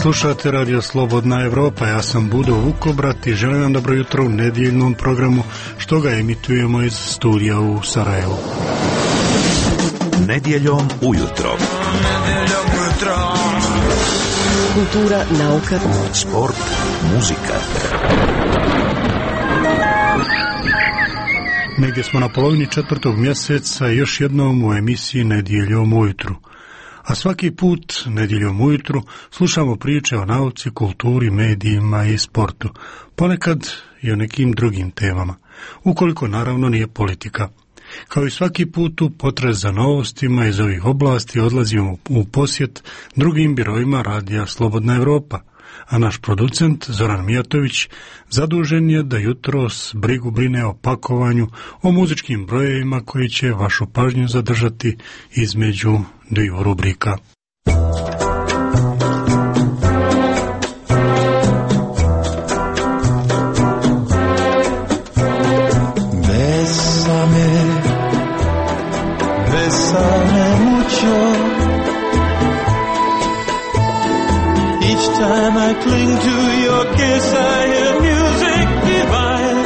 Slušate Radio Slobodna Evropa, ja sam Budo Vukobrat i želim vam dobro jutro u nedjeljnom programu što ga emitujemo iz studija u Sarajevu. Nedjeljom ujutro. Kultura, nauka, sport, muzika. Negdje smo na polovini 4. mjeseca još jednom u emisiji Nedjeljom ujutru. A svaki put nedjeljom ujutru slušamo priče o nauci, kulturi, medijima i sportu. Ponekad i o nekim drugim temama, ukoliko naravno nije politika. Kao i svaki put u potrazi za novostima iz ovih oblasti odlazimo u posjet drugim biroima Radija Slobodna Evropa, a naš producent Zoran Mijatović zadužen je da jutros brigu brine o pakovanju, o muzičkim brojevima koji će vašu pažnju zadržati između dviju rubrika. Bésame mucho. Each time I cling to your kiss, I hear music divine.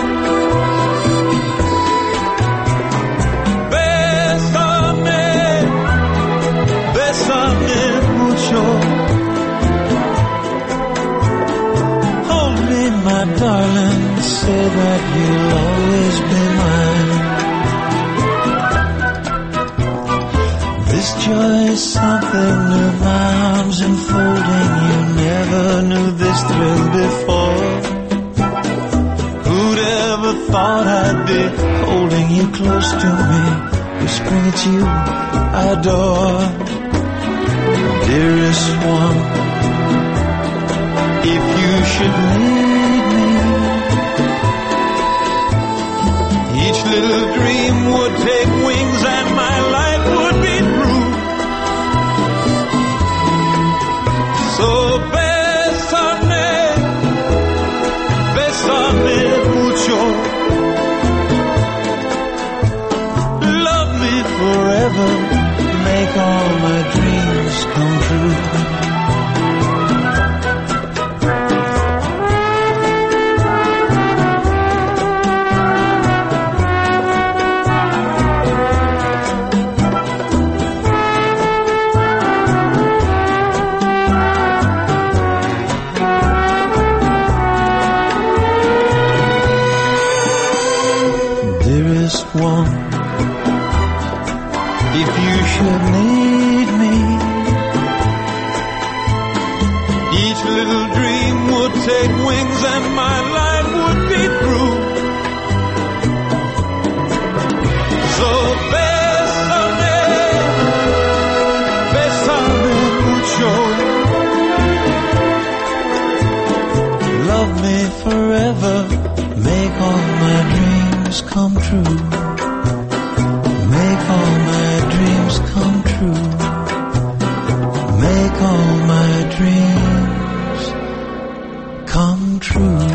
Bésame, bésame mucho. Hold me, my darling, say that you'll always be mine. This joy is something new, my arms enfolding you. Never knew this thrill before. Who'd ever thought I'd be holding you close to me, whispering it's you I adore. Dearest one, if you should need me, each little dream would take wings and my life would be through. So bésame, bésame mucho. Love me forever, make all my dreams come true. One, if you should need me, each little dream would take wings and my life would be through. So bésame, bésame mucho. Love me forever, make all my dreams come true. Make all my dreams come true. Make all my dreams come true.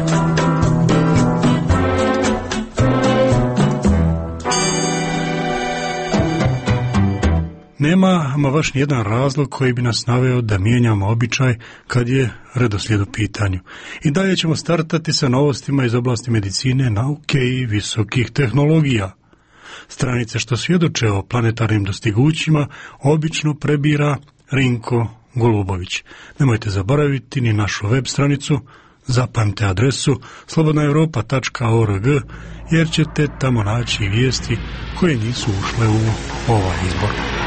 Nema ama baš nijedan razlog koji bi nas naveo da mijenjamo običaj kad je redoslijed u pitanju. I dalje ćemo startati sa novostima iz oblasti medicine, nauke i visokih tehnologija. Stranice što svjedoče o planetarnim dostigućima obično prebira Rinko Golubović. Nemojte zaboraviti ni našu web stranicu, zapamte adresu slobodnaevropa.org jer ćete tamo naći vijesti koje nisu ušle u ovaj izbor.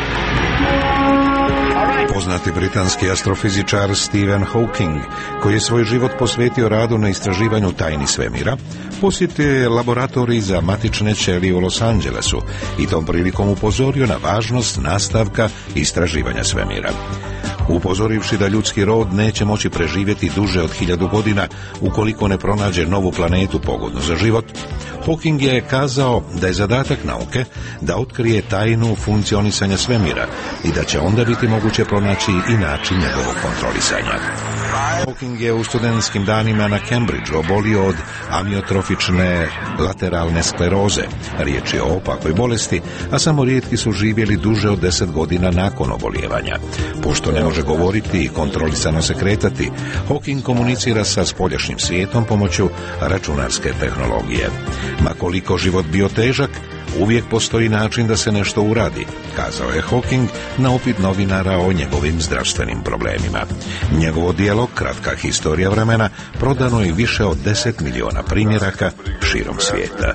Poznati britanski astrofizičar Stephen Hawking, koji je svoj život posvetio radu na istraživanju tajni svemira, posjetio je laboratorij za matične ćelije u Los Angelesu i tom prilikom upozorio na važnost nastavka istraživanja svemira. Upozorivši da ljudski rod neće moći preživjeti duže od 1000 godina ukoliko ne pronađe novu planetu pogodnu za život, Hawking je kazao da je zadatak nauke da otkrije tajnu funkcionisanja svemira i da će onda biti moguće pronaći i način njegovog kontrolisanja. Hawking je u studentskim danima na Cambridgeu obolio od amiotrofične lateralne skleroze. Riječ je o opakoj bolesti, a samo rijetki su živjeli duže od 10 godina nakon obolijevanja. Pošto ne može govoriti i kontrolisano se kretati, Hawking komunicira sa spoljašnjim svijetom pomoću računarske tehnologije. Ma koliko život bio težak, uvijek postoji način da se nešto uradi, kazao je Hawking na upit novinara o njegovim zdravstvenim problemima. Njegovo djelo, Kratka historija vremena, prodano je više od 10 miliona primjeraka širom svijeta.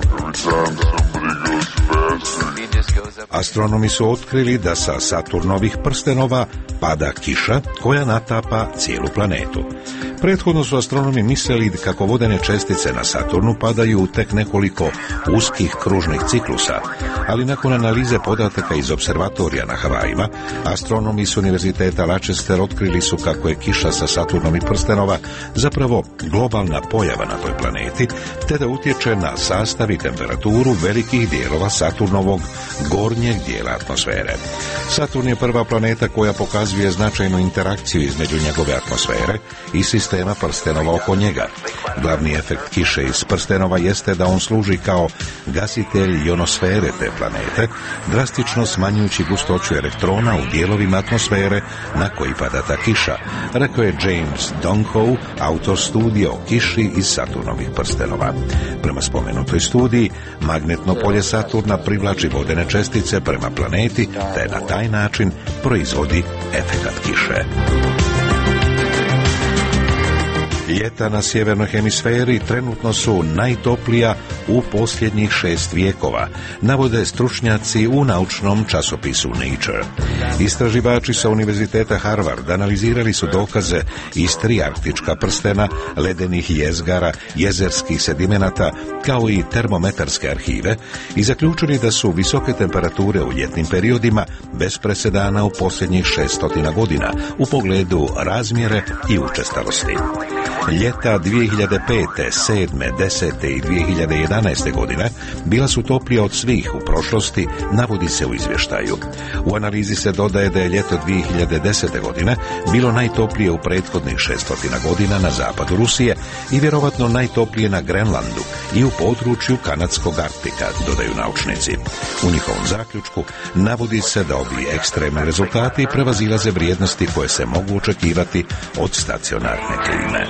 Astronomi su otkrili da sa Saturnovih prstenova pada kiša koja natapa cijelu planetu. Prethodno su astronomi mislili kako vodene čestice na Saturnu padaju u tek nekoliko uskih kružnih ciklusa, ali nakon analize podataka iz observatorija na Havajima, astronomi s Univerziteta Lancaster otkrili su kako je kiša sa Saturnovih prstenova zapravo globalna pojava na toj planeti, te da utječe na sastav i temperaturu velikih dijelova Saturnovog gornjeg dijela atmosfere. Saturn je prva planeta koja pokazuje značajnu interakciju između njegove atmosfere i sistema prstenova oko njega. Glavni efekt kiše iz prstenova jeste da on služi kao gasitelj ionosfere te planete, drastično smanjujući gustoću elektrona u dijelovima atmosfere na koji pada ta kiša, rekao je James Donkhoe, autor studije o kiši iz Saturnovih prstenova. Prema spomenutoj studiji, magnetno polje Saturna privlači vodene čestice prema planeti, te na taj način proizvodi efekat kiše. Ljeta na sjevernoj hemisferi trenutno su najtoplija u posljednjih 6 vijekova, navode stručnjaci u naučnom časopisu Nature. Istraživači sa Univerziteta Harvard analizirali su dokaze iz 3 arktička prstena, ledenih jezgara, jezerskih sedimenata, kao i termometarske arhive i zaključili da su visoke temperature u ljetnim periodima bez presedana u posljednjih 600 godina u pogledu razmjere i učestalosti. Ljeta 2005., 7., 10. i 2011. godine bila su toplija od svih u prošlosti, navodi se u izvještaju. U analizi se dodaje da je ljeto 2010. godine bilo najtoplije u prethodnih 600 godina na zapadu Rusije i vjerovatno najtoplije na Grenlandu i u području kanadskog Arktika, dodaju naučnici. U njihovom zaključku navodi se da ovi ekstremni rezultati prevazilaze vrijednosti koje se mogu očekivati od stacionarne klime.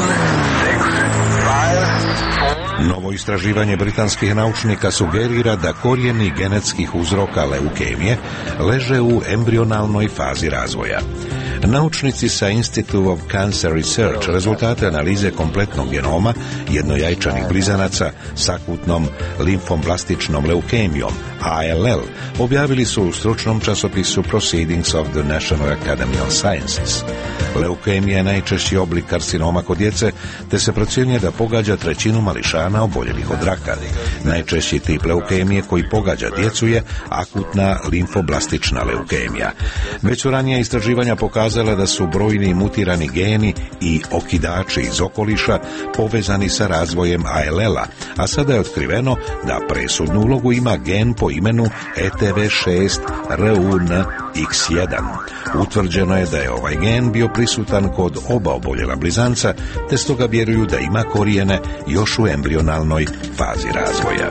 Novo istraživanje britanskih naučnika sugerira da korijeni genetskih uzroka leukemije leže u embrionalnoj fazi razvoja. Naučnici sa Institute of Cancer Research rezultate analize kompletnog genoma jednojajčanih blizanaca s akutnom limfoblastičnom leukemijom, ALL, objavili su u stručnom časopisu Proceedings of the National Academy of Sciences. Leukemija je najčešći oblik karcinoma kod djece, te se procjenjuje da pogađa 1/3 mališana oboljelih od raka. Najčešći tip leukemije koji pogađa djecu je akutna limfoblastična leukemija. Već su ranija istraživanja pokazala da su brojni mutirani geni i okidači iz okoliša povezani sa razvojem ALL-a, a sada je otkriveno da presudnu ulogu ima gen po imenu ETV6RUNX1. Utvrđeno je da je ovaj gen bio prisutan kod oba oboljela blizanca, te stoga vjeruju da ima korijene još u embrionalnoj fazi razvoja.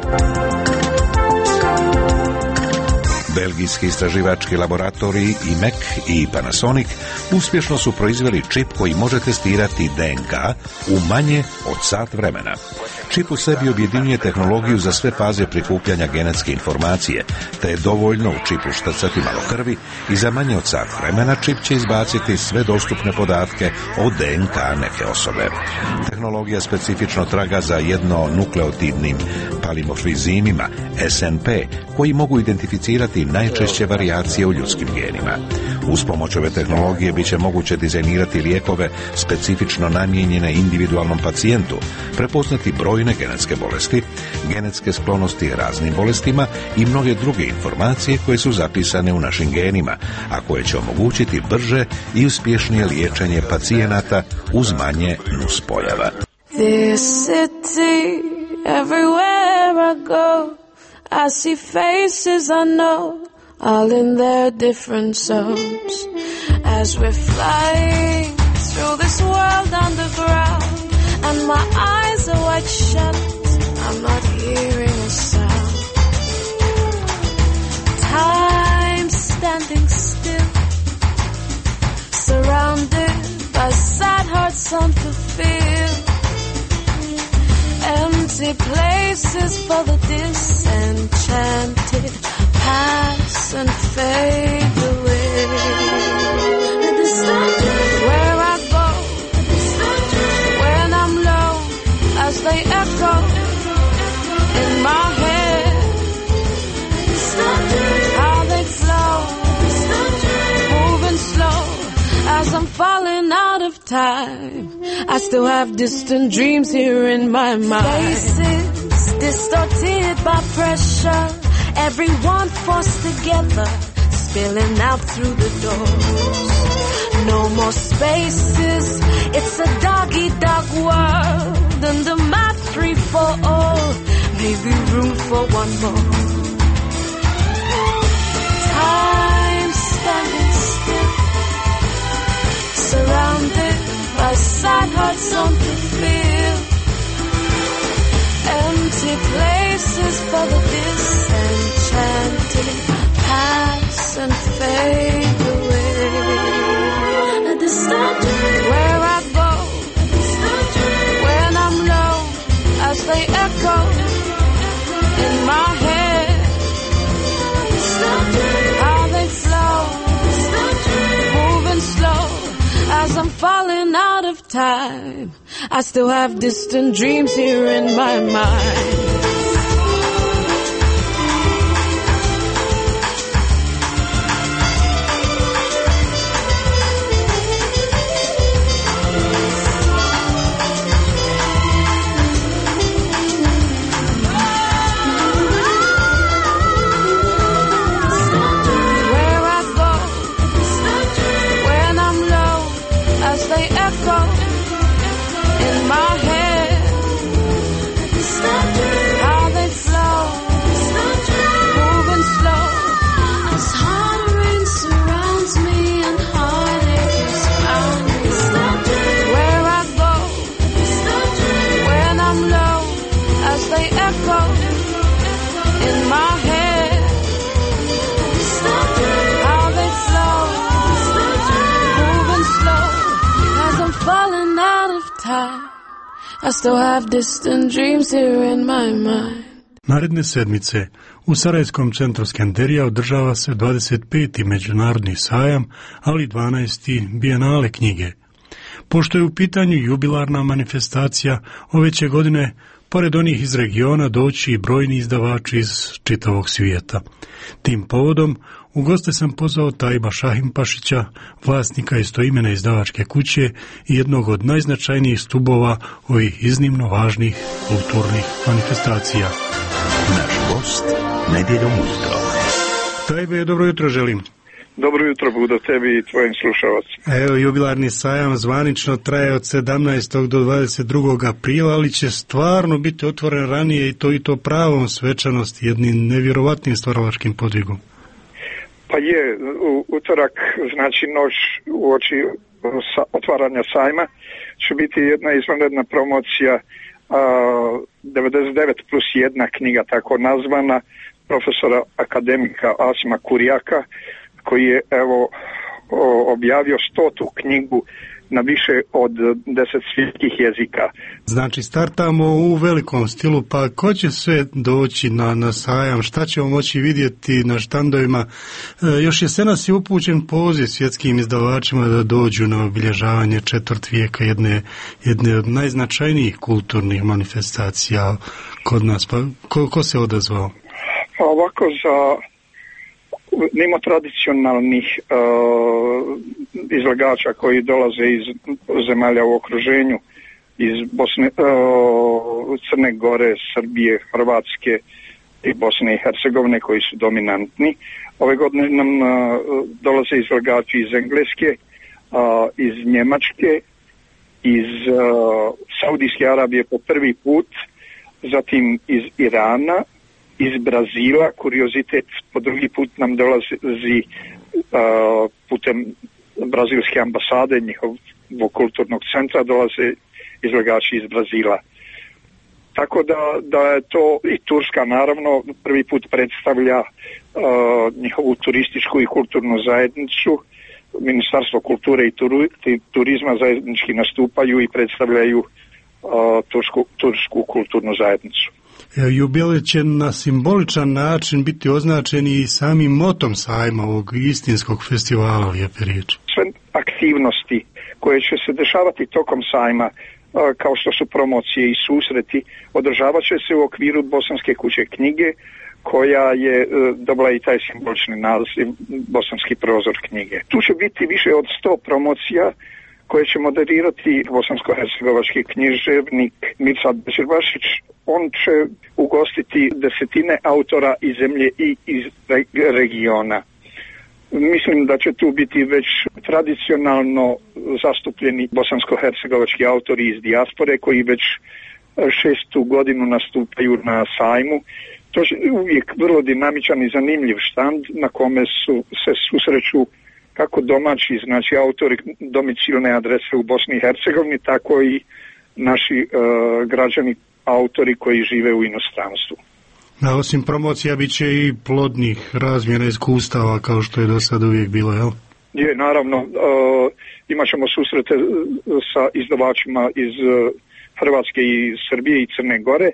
Belgijski istraživački laboratoriji IMEC i Panasonic uspješno su proizveli čip koji može testirati DNK u manje od sat vremena. Čip u sebi objedinjuje tehnologiju za sve faze prikupljanja genetske informacije, te je dovoljno u čipu štrcati malo krvi i za manje od sat vremena čip će izbaciti sve dostupne podatke o DNK neke osobe. Tehnologija specifično traga za jednonukleotidnim polimorfizmima, SNP, koji mogu identificirati najčešće varijacije u ljudskim genima. Uz pomoć ove tehnologije bit će moguće dizajnirati lijekove specifično namijenjene individualnom pacijentu, prepoznati brojne genetske bolesti, genetske sklonosti raznim bolestima i mnoge druge informacije koje su zapisane u našim genima, a koje će omogućiti brže i uspješnije liječenje pacijenata uz manje nuspojava. This city, everywhere I go, I see faces I know, all in their different selves. As we're flying through this world underground, and my eyes are wide shut. I'm not hearing a sound. Time standing still, surrounded by sad hearts unfulfilled. Empty places for the disenchanted pass and fade away. Where I go when I'm low, as they echo in my head, how they flow, moving slow as I'm falling out of time. I still have distant dreams here in my mind. Faces distorted by pressure, everyone forced together, spilling out through the doors. No more spaces, it's a dog-eat-dog world, and a map free for all, maybe room for one more. Time standing still, surrounded by sad hearts unfulfilled. Empty places for the disenchanted pass and fade away. Where I go when I'm low, as they echo in my head, how they flow, moving slow as I'm falling out of time. I still have distant dreams here in my mind. I still have distant dreams here in my mind. Naredne sedmice u Sarajevskom centru Skenderija održava se 25. međunarodni sajam, ali 12. bijenale knjige. Pošto je u pitanju jubilarna manifestacija, ove će godine, pored onih iz regiona, doći i brojni izdavači iz čitavog svijeta. Tim povodom u goste sam pozvao Tajba Šahimpašića, vlasnika istoimene izdavačke kuće i jednog od najznačajnijih stubova ovih iznimno važnih kulturnih manifestacija. Naš gost nedjeljom ujutro. Tajbe, dobro jutro želim. Dobro jutro Budo tebi i tvojim slušalcima. Evo, jubilarni sajam zvanično traje od 17. do 22. aprila, ali će stvarno biti otvoren ranije i to pravom svečanosti, jednim nevjerovatnim stvaralačkim podvigom. Pa je, utorak, znači noć uoči otvaranja sajma, će biti jedna izvanredna promocija 99 plus 1 knjiga, tako nazvana, profesora akademika Asima Kurijaka, koji je objavio 100. knjigu na više od 10 svjetskih jezika. Znači, startamo u velikom stilu, pa ko će sve doći na sajam, šta ćemo moći vidjeti na štandovima? Još jesenas je upućen poziv svjetskim izdavačima da dođu na obilježavanje četvrt vijeka jedne od najznačajnijih kulturnih manifestacija kod nas. Pa ko se odazvao? Pa ovako, mimo tradicionalnih izlagača koji dolaze iz zemalja u okruženju, iz Crne Gore, Srbije, Hrvatske i Bosne i Hercegovine, koji su dominantni. Ove godine nam dolaze izlagači iz Engleske, iz Njemačke, iz Saudijske Arabije po prvi put, zatim iz Irana, iz Brazila. Kuriozitet, po drugi put nam dolazi putem brazilske ambasade, njihov kulturnog centra, dolaze izlagači iz Brazila. Tako da je to i Turska naravno prvi put predstavlja njihovu turističku i kulturnu zajednicu. Ministarstvo kulture i turizma zajednički nastupaju i predstavljaju tursku kulturnu zajednicu. Jubilej će na simboličan način biti označen i samim motom sajma, ovog istinskog festivala Lijepe riječi. Sve aktivnosti koje će se dešavati tokom sajma, kao što su promocije i susreti, održavat će se u okviru Bosanske kuće knjige, koja je dobila i taj simbolični naziv Bosanski prozor knjige. Tu će biti više od 100 promocija koje će moderirati bosansko-hercegovački književnik Mirsad Bećirbašić. On će ugostiti desetine autora iz zemlje i iz regiona. Mislim da će tu biti već tradicionalno zastupljeni bosansko-hercegovački autori iz dijaspore koji već 6. godinu nastupaju na sajmu. To je uvijek vrlo dinamičan i zanimljiv štand na kome se susreću kako domaći, znači autori domicilne adrese u Bosni i Hercegovini, tako i naši građani, autori koji žive u inostranstvu. A osim promocija bit će i plodnih razmjena iskustava kao što je do sada uvijek bilo, jel? Je, naravno, imat ćemo susrete sa izdavačima iz Hrvatske i Srbije i Crne Gore.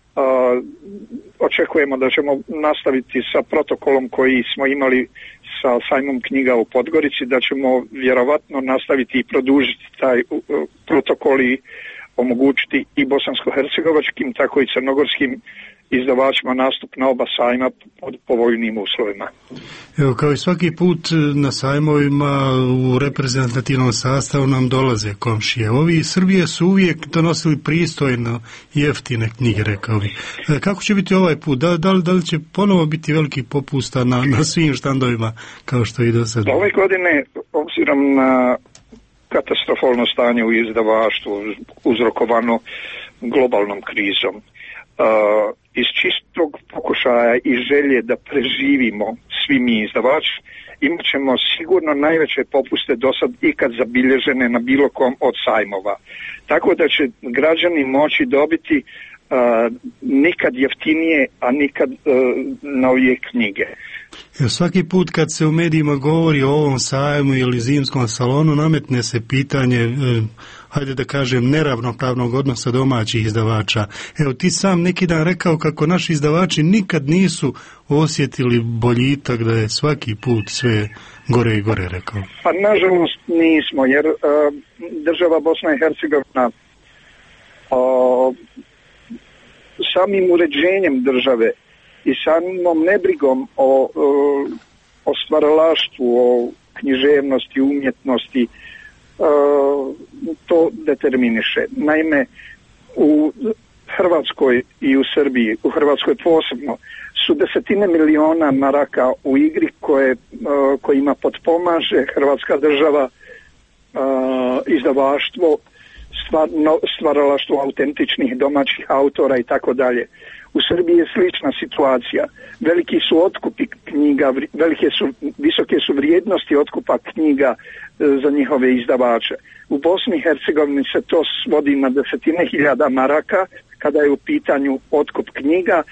Očekujemo da ćemo nastaviti sa protokolom koji smo imali sa sajmom knjiga u Podgorici, da ćemo vjerovatno nastaviti i produžiti taj protokol i omogućiti i bosansko-hercegovačkim, tako i crnogorskim izdavačima nastup na oba sajma pod povoljnim uslovima. Evo, kao i svaki put na sajmovima u reprezentativnom sastavu nam dolaze komšije. Ovi iz Srbije su uvijek donosili pristojno jeftine knjige, rekao bi. Kako će biti ovaj put? Da li će ponovo biti veliki popusta na svim štandovima kao što i do sada? Ove godine, obzirom na katastrofalno stanje u izdavaštvu uzrokovano globalnom krizom, iz čistog pokušaja i želje da preživimo svi mi izdavači, imat ćemo sigurno najveće popuste do sad ikad zabilježene na bilo kom od sajmova. Tako da će građani moći dobiti nikad jeftinije, a nikad novije knjige. Svaki put kad se u medijima govori o ovom sajmu ili zimskom salonu, nametne se pitanje, hajde da kažem, neravnopravnog odnosa domaćih izdavača. Evo, ti sam neki dan rekao kako naši izdavači nikad nisu osjetili boljitak, da je svaki put sve gore i gore, rekao. Pa nažalost nismo, jer država Bosna i Hercegovina samim uređenjem države i samom nebrigom o stvaralaštvu, o književnosti, umjetnosti, to determiniše. Naime, u Hrvatskoj i u Srbiji, u Hrvatskoj posebno, su desetine miliona maraka u igri kojima potpomaže Hrvatska država izdavaštvo, stvaralaštvo autentičnih domaćih autora i tako dalje. U Srbiji je slična situacija. Veliki su otkupi knjiga, visoke su vrijednosti otkupa knjiga za njihove izdavače. U Bosni i Hercegovini se to svodi na desetine hiljada maraka kada je u pitanju otkup knjiga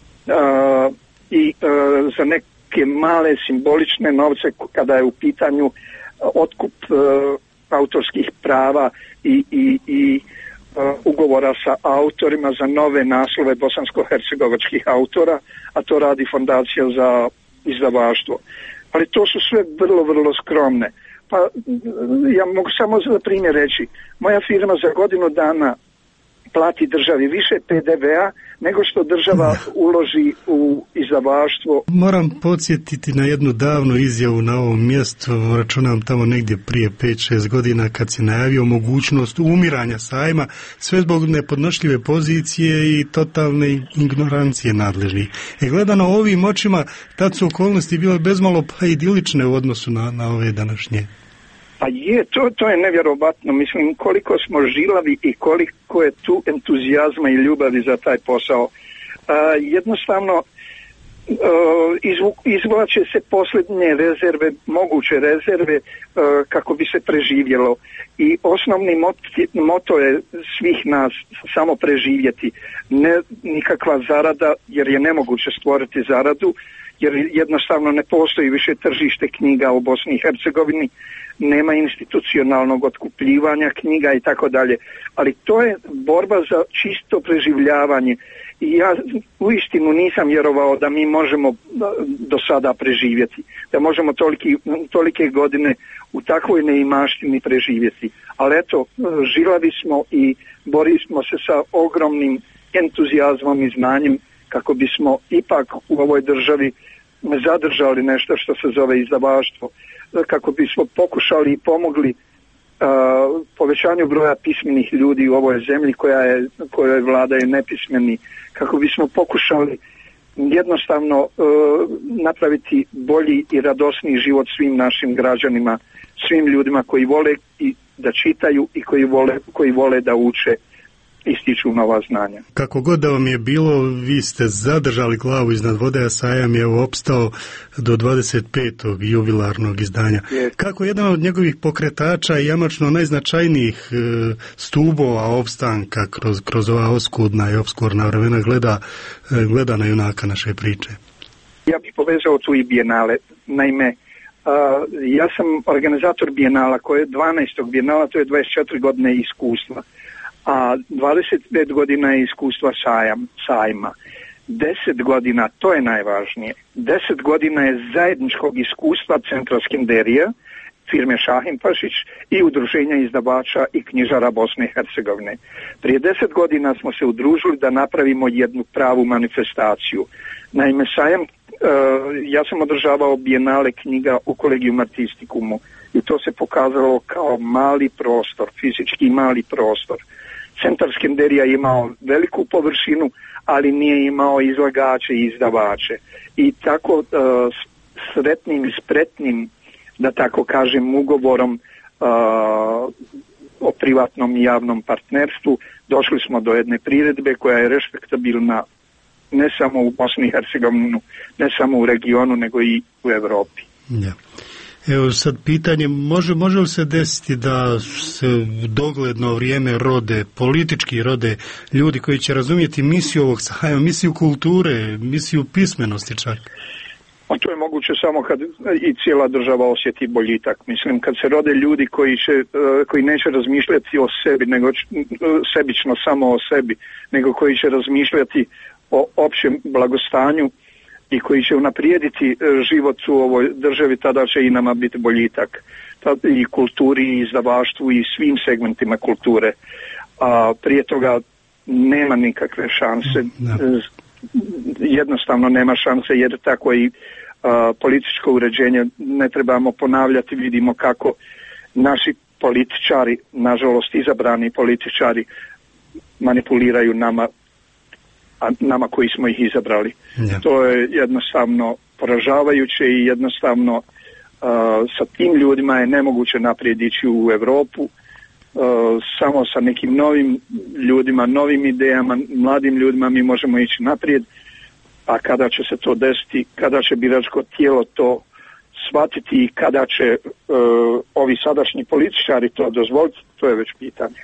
i za neke male simbolične novce kada je u pitanju otkup autorskih prava i ugovora sa autorima za nove naslove bosansko-hercegovačkih autora, a to radi Fondacija za izdavaštvo. Ali to su sve vrlo, vrlo skromne. Pa ja mogu samo za primjer reći, moja firma za godinu dana plati državi više PDV-a nego što država uloži u izdavaštvo. Moram podsjetiti na jednu davnu izjavu na ovom mjestu, računam tamo negdje prije 5-6 godina kad se najavio mogućnost umiranja sajma, sve zbog nepodnošljive pozicije i totalne ignorancije nadležnih. Gledano ovim očima, tad su okolnosti bile bezmalo pa idilične u odnosu na ove današnje. Pa je, to je nevjerovatno. Mislim, koliko smo žilavi i koliko je tu entuzijazma i ljubavi za taj posao. Jednostavno, izvlače se posljednje rezerve, moguće rezerve kako bi se preživjelo. I osnovni moto je svih nas samo preživjeti. Ne nikakva zarada, jer je nemoguće stvoriti zaradu, jer jednostavno ne postoji više tržište knjiga u Bosni i Hercegovini, nema institucionalnog otkupljivanja knjiga i tako dalje. Ali to je borba za čisto preživljavanje. I ja uistinu nisam vjerovao da mi možemo do sada preživjeti, da možemo tolike godine u takvoj neimaštini preživjeti. Ali eto, žilavi smo i borimo se sa ogromnim entuzijazmom i znanjem kako bismo ipak u ovoj državi zadržali nešto što se zove izdavaštvo, kako bismo pokušali i pomogli povećanju broja pismenih ljudi u ovoj zemlji kojoj vladaju nepismeni, kako bismo pokušali jednostavno napraviti bolji i radosniji život svim našim građanima, svim ljudima koji vole i da čitaju i koji vole da uče i stiču nova znanja. Kako god da vam je bilo, vi ste zadržali glavu iznad vode, a sajam je opstao do 25. jubilarnog izdanja. Kako jedan od njegovih pokretača i jamačno najznačajnijih stubova opstanka kroz ova oskudna i obskurna vremena gleda na junaka naše priče? Ja bih povezao tu i bijenale. Naime, ja sam organizator bijenala, koje je 12. bijenala, to je 24 godine iskustva, a 25 godina je iskustva sajma. 10 godina, to je najvažnije, 10 godina je zajedničkog iskustva Centra Skenderija, firme Šahin Pašić i Udruženja izdavača i knjižara Bosne i Hercegovine. Prije 10 godina smo se udružili da napravimo jednu pravu manifestaciju. Naime, sajam, ja sam održavao bijenale knjiga u Collegium Artisticumu i to se pokazalo kao mali prostor, fizički mali prostor. Centar Skenderija je imao veliku površinu, ali nije imao izlagače i izdavače. I tako sretnim i spretnim, da tako kažem, ugovorom o privatnom i javnom partnerstvu došli smo do jedne priredbe koja je respektabilna ne samo u Bosni i Hercegovini, ne samo u regionu, nego i u Europi. Ja. Evo sad pitanje, može li se desiti da se dogledno vrijeme politički rode ljudi koji će razumjeti misiju ovog sajma, misiju kulture, misiju pismenosti čak? A to je moguće samo kad i cijela država osjeti boljitak. Mislim, kad se rode ljudi koji neće razmišljati o sebi, nego sebično samo o sebi, nego koji će razmišljati o općem blagostanju i koji će unaprijediti život u ovoj državi, tada će i nama biti boljitak. I kulturi, i izdavaštvu, i svim segmentima kulture. A prije toga nema nikakve šanse. Jednostavno nema šanse, jer tako i političko uređenje ne trebamo ponavljati. Vidimo kako naši političari, nažalost izabrani političari, manipuliraju nama koji smo ih izabrali. Ja. To je jednostavno poražavajuće i jednostavno sa tim ljudima je nemoguće naprijed ići u Europu. Samo sa nekim novim ljudima, novim idejama, mladim ljudima mi možemo ići naprijed, a kada će se to desiti, kada će biračko tijelo to shvatiti i kada će ovi sadašnji političari to dozvoliti, to je već pitanje.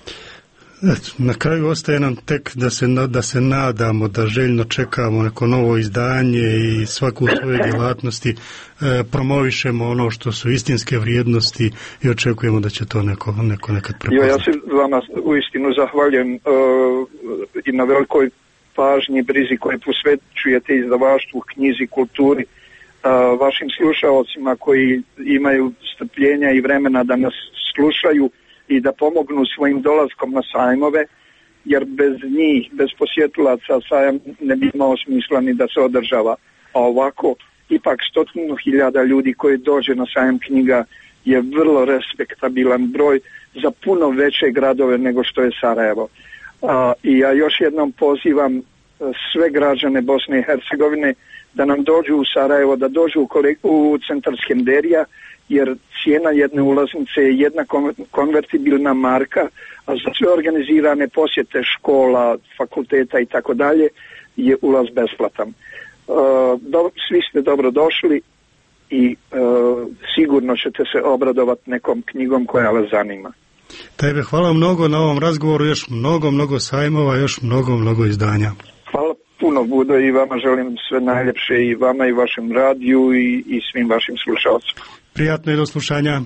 Na kraju ostaje nam tek da se nadamo, da željno čekamo neko novo izdanje i svaku svoje djelatnosti promovišemo ono što su istinske vrijednosti i očekujemo da će to neko nekad prepoznati. Ja se vama uistinu zahvaljujem i na velikoj pažnji, brizi koje posvećujete izdavaštvu, knjizi, kulturi, vašim slušaocima koji imaju strpljenja i vremena da nas slušaju i da pomognu svojim dolaskom na sajmove, jer bez njih, bez posjetilaca, sajam ne bi imao smisla ni da se održava. A ovako, ipak 100.000 ljudi koji dođe na sajam knjiga je vrlo respektabilan broj za puno veće gradove nego što je Sarajevo. I ja još jednom pozivam sve građane Bosne i Hercegovine da nam dođu u Sarajevo, da dođu u Centar Skenderija, jer cijena jedne ulaznice je jedna konvertibilna marka, a za sve organizirane posjete škola, fakulteta i tako dalje je ulaz besplatan. Svi ste dobro došli i sigurno ćete se obradovati nekom knjigom koja vas zanima. Tebe hvala mnogo na ovom razgovoru, još mnogo sajmova, još mnogo izdanja. Hvala puno, Budo, i vama želim sve najljepše, i vama i vašem radiju i svim vašim slušalcima. Prijatno i do slušanja.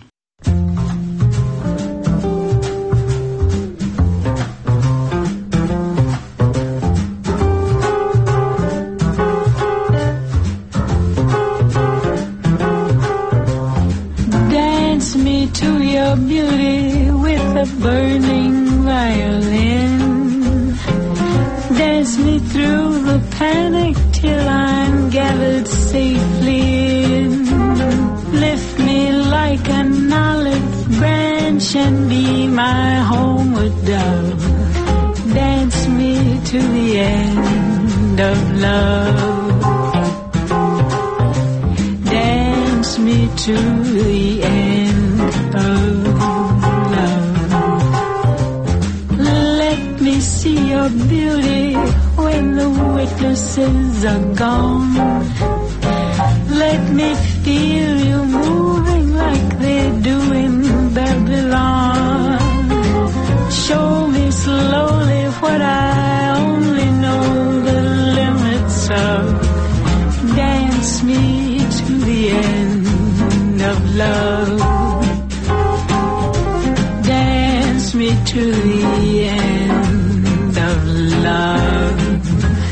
Dance me to your beauty with a burning violin. Dance me through the panic till I'm gathered safely in. Lift me like an olive branch and be my homeward dove. Dance me to the end of love. Dance me to the end of love. Let me see your beauty when the witnesses are gone. Let me feel you moving like they do in Babylon. Show me slowly what I only know the limits of. Dance me to the end of love. Dance me to the end of love.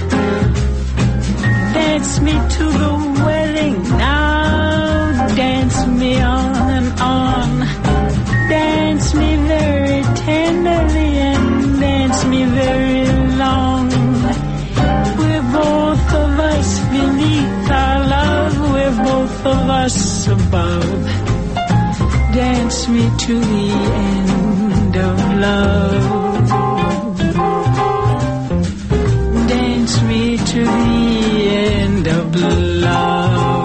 Dance me to the wedding now. Dance me on and on. Dance me very tenderly and dance me very long. We're both of us beneath our love. We're both of us above. Dance me to the end of love. Dance me to the end of love.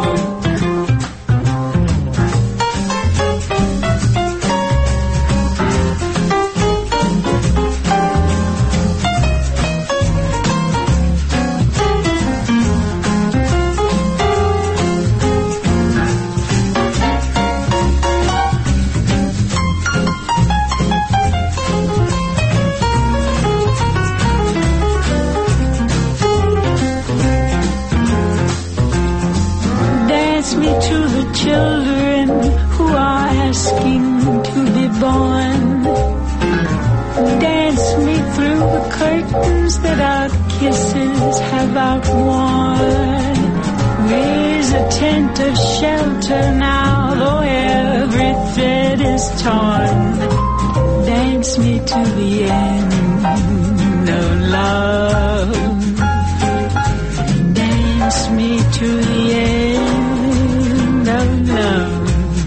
Children who are asking to be born. Dance me through the curtains that our kisses have outworn. Raise a tent of shelter now, though every thread is torn. Dance me to the end of love. Dance me to the end of love.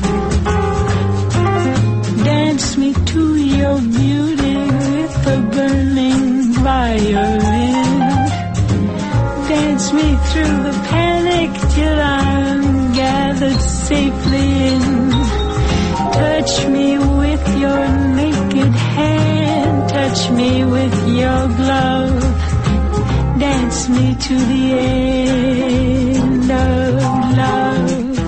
Dance me to your beauty with a burning violin. Dance me through the panic till I'm gathered safely in. Touch me with your naked hand, touch me with your glove. Dance me to the end of love.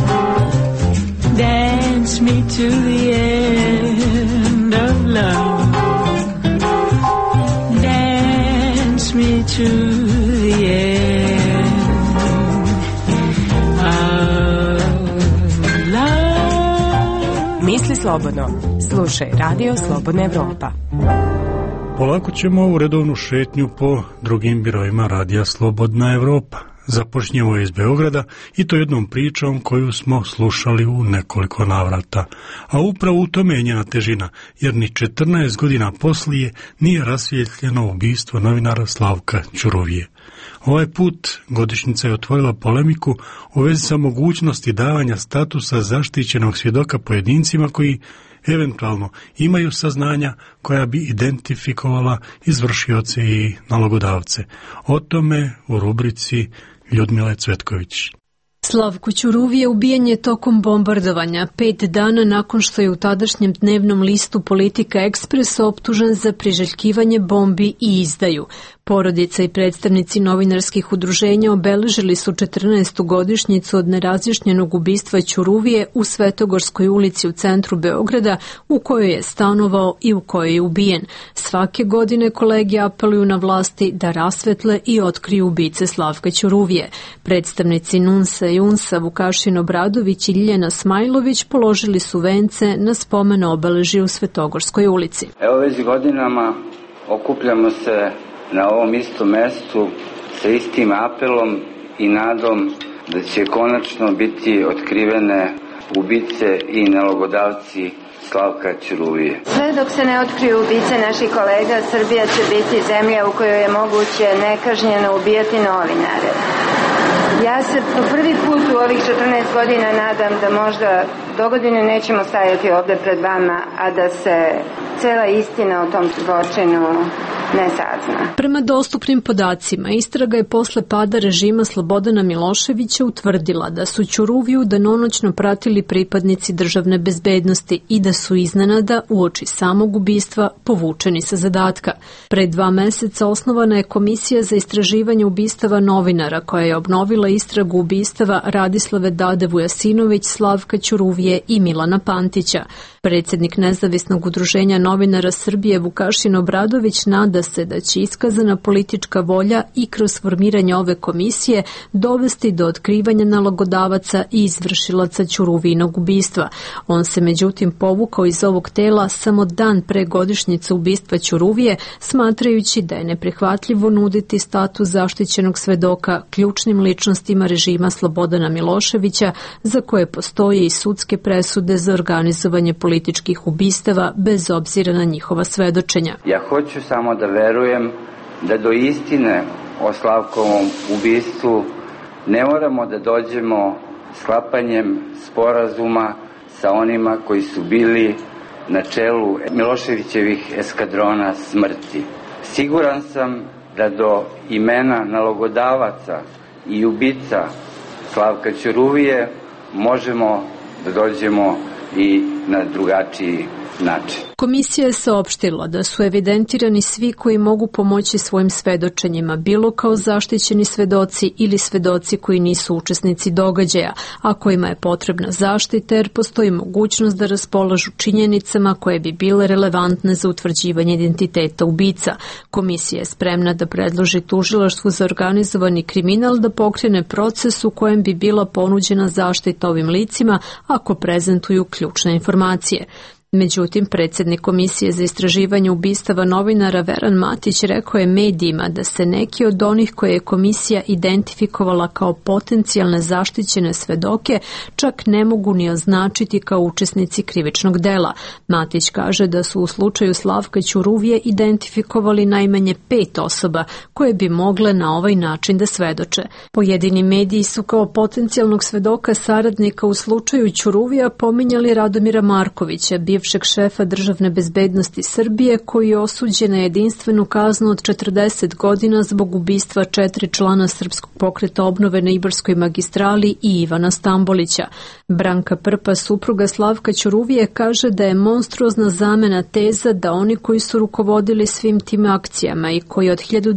Dance me to the end of love. Dance me to the end of love. Misli slobodno. Slušaj Radio Slobodna Evropa. Polako ćemo u redovnu šetnju po drugim biroima Radija Slobodna Evropa. Započnjemo iz Beograda i to jednom pričom koju smo slušali u nekoliko navrata. A upravo u tome je njena težina, jer ni 14 godina poslije nije rasvijetljeno ubistvo novinara Slavka Ćuruvije. Ovaj put godišnjica je otvorila polemiku u vezi sa mogućnosti davanja statusa zaštićenog svjedoka pojedincima koji eventualno imaju saznanja koja bi identifikovala izvršioce i nalogodavce. O tome u rubrici Ljudmile Cvetković. Slavko Ćuruvije ubijen je tokom bombardovanja 5 dana nakon što je u tadašnjem dnevnom listu Politika Ekspres optužen za priželjkivanje bombi i izdaju. Porodica i predstavnici novinarskih udruženja obeležili su 14. godišnjicu od nerazjašnjenog ubistva Ćuruvije u Svetogorskoj ulici u centru Beograda, u kojoj je stanovao i u kojoj je ubijen. Svake godine kolege apeluju na vlasti da rasvetle i otkriju ubice Slavka Ćuruvije. Predstavnici NUNS-a i UNS-a Vukašin Obradović i Ljiljana Smajlović položili su vence na spomen obeležje u Svetogorskoj ulici. Evo već godinama okupljamo se na ovom istom mestu sa istim apelom i nadom da će konačno biti otkrivene ubice i nalogodavci Slavka Ćuruvije. Sve dok se ne otkriju ubice naših kolega, Srbija će biti zemlja u kojoj je moguće nekažnjeno ubijati novinare. Ja se po prvi put u ovih 14 godina nadam da možda dogodine nećemo stajati ovde pred vama, a da se cela istina o tom zločinu ne sazna. Prema dostupnim podacima, istraga je posle pada režima Slobodana Miloševića utvrdila da su Ćuruviju danonoćno pratili pripadnici državne bezbednosti i da su iznenada uoči samog ubistva povučeni sa zadatka. Pre 2 meseca osnovana je Komisija za istraživanje ubistava novinara koja je obnovila istragu ubistava Radislave Dade Vujasinović, Slavka Ćuruvije i Milana Pantića. Predsjednik Nezavisnog udruženja novinara Srbije Vukašin Obradović nada se da će iskazana politička volja i kroz formiranje ove komisije dovesti do otkrivanja nalogodavaca i izvršilaca Ćuruvijinog ubistva. On se međutim povukao iz ovog tela samo dan pre godišnjice ubistva Ćuruvije, smatrajući da je neprihvatljivo nuditi status zaštićenog svedoka ključnim ličnostima režima Slobodana Miloševića, za koje postoje i sudske presude za organizovanje političkih ubistava bez obzira na njihova svedočenja. Ja hoću samo da verujem da do istine o Slavkovom ubistvu ne moramo da dođemo sklapanjem sporazuma sa onima koji su bili na čelu Miloševićevih eskadrona smrti. Siguran sam da do imena nalogodavaca i ubica Slavka Ćuruvije možemo da dođemo i na drugačiji način. Komisija je saopštila da su evidentirani svi koji mogu pomoći svojim svedočenjima, bilo kao zaštićeni svedoci ili svedoci koji nisu učesnici događaja, a kojima je potrebna zaštita jer postoji mogućnost da raspolažu činjenicama koje bi bile relevantne za utvrđivanje identiteta ubica. Komisija je spremna da predloži tužilaštvu za organizovani kriminal da pokrene proces u kojem bi bila ponuđena zaštita ovim licima ako prezentuju ključne informacije. Međutim, predsjednik Komisije za istraživanje ubistava novinara Veran Matić rekao je medijima da se neki od onih koje je komisija identifikovala kao potencijalne zaštićene svedoke čak ne mogu ni označiti kao učesnici krivičnog dela. Matić kaže da su u slučaju Slavka Ćuruvije identifikovali najmanje 5 osoba koje bi mogle na ovaj način da svedoče. Pojedini mediji su kao potencijalnog svedoka saradnika u slučaju Ćuruvija pominjali Radomira Markovića, bivšeg šefa državne bezbednosti Srbije, koji je osuđen na jedinstvenu kaznu od 40 godina zbog ubistva 4 člana Srpskog pokreta obnove na Ibarskoj magistrali i Ivana Stambolića. Branka Prpa, supruga Slavka Ćuruvije, kaže da je monstruozna zamena teza da oni koji su rukovodili svim tim akcijama i koji od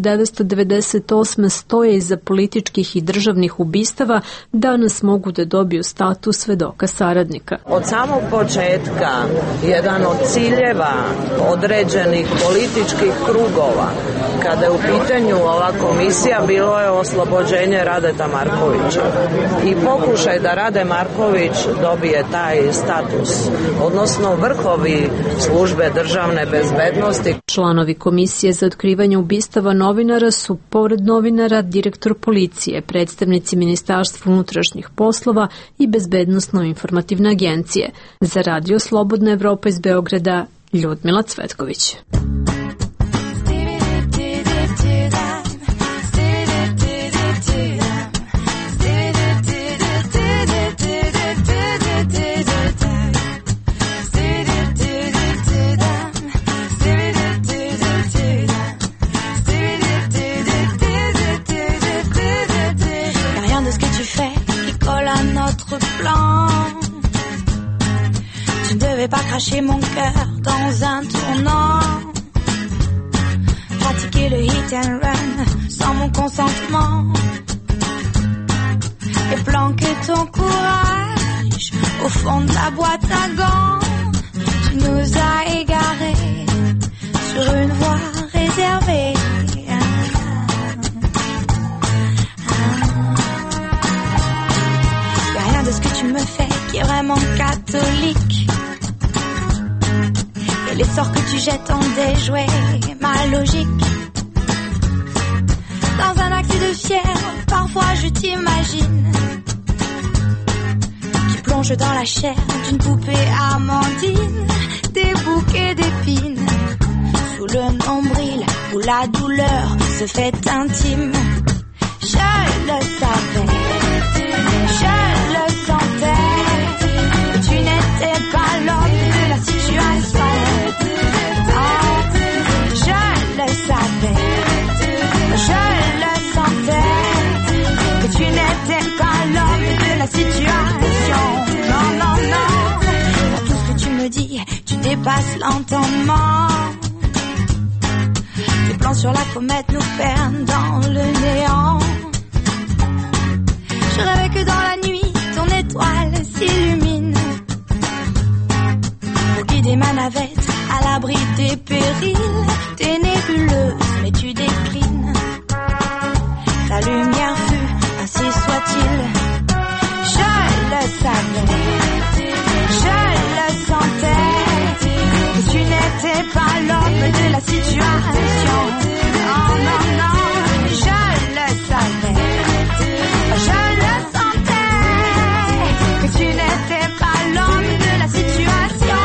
1998. stoje iza političkih i državnih ubistava danas mogu da dobiju status svedoka saradnika. Od samog početka jedan od ciljeva određenih političkih krugova kada je u pitanju ova komisija bilo je oslobođenje Radeta Markovića i pokušaj da Rade Marković dobije taj status, odnosno vrhovi službe državne bezbednosti. Članovi komisije za otkrivanje ubistava novinara su pored novinara direktor policije, predstavnici Ministarstva unutrašnjih poslova i Bezbednosno-informativne agencije. Za Radio Slobodna Evropa iz Beograda, Ljudmila Cvetković. Pas cracher mon cœur dans un tournant, pratiquer le hit and run mon consentement et planquer ton courage au fond de la boîte à gants. Tu nous as égarés sur une voie réservée. Y'a rien de ce que tu me fais qui est vraiment catholique. Et les sorts que tu jettes ont déjoué ma logique. Dans un accès de fièvre, parfois je t'imagine qui plonge dans la chair d'une poupée amandine, des bouquets d'épines sous le nombril où la douleur se fait intime. Je le savais, je le sentais, que tu n'étais pas l'homme de la situation. Je le savais, je le sentais, que tu n'étais pas l'homme de la situation. Non, non, non, dans tout ce que tu me dis, tu dépasses l'entendement. Tes plans sur la comète nous perdent dans le néant. Je rêvais que dans la nuit, ton étoile s'illumine pour guider ma navette à l'abri des périls. T'es nébuleuse, mais tu déclines. Ta lumière fut, ainsi soit-il. Je le savais, je le sentais, que tu n'étais pas l'homme de la situation. Non, non, non, je le savais, je le sentais, que tu n'étais pas l'homme de la situation.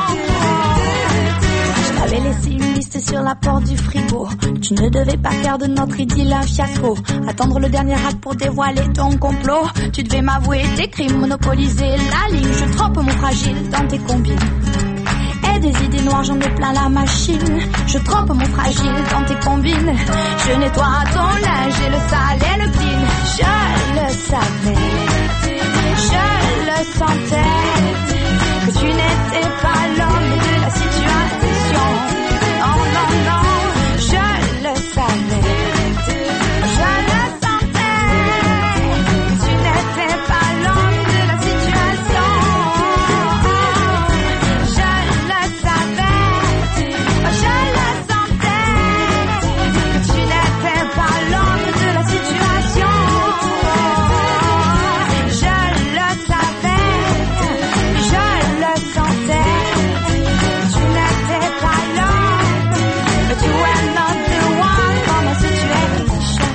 Je t'avais laissé une liste sur la porte du frigo. Tu ne devais pas faire de notre idylle un fiasco. Attendre le dernier acte pour dévoiler ton complot. Tu devais m'avouer tes crimes, monopoliser la ligne. Je trempe mon fragile dans tes combines. Et des idées noires, j'en ai plein la machine. Je trempe mon fragile dans tes combines. Je nettoie ton linge et le sale et le clean. Je le savais, je le sentais, que tu n'étais pas l'homme de la situation. Non, non, non, je le savais, je le sentais, que tu n'étais pas l'homme de la situation. Je le savais, je le sentais, que tu n'étais pas l'homme de la situation. Je le savais, je le sentais, tu n'étais pas l'homme, but you were not the one for my situation.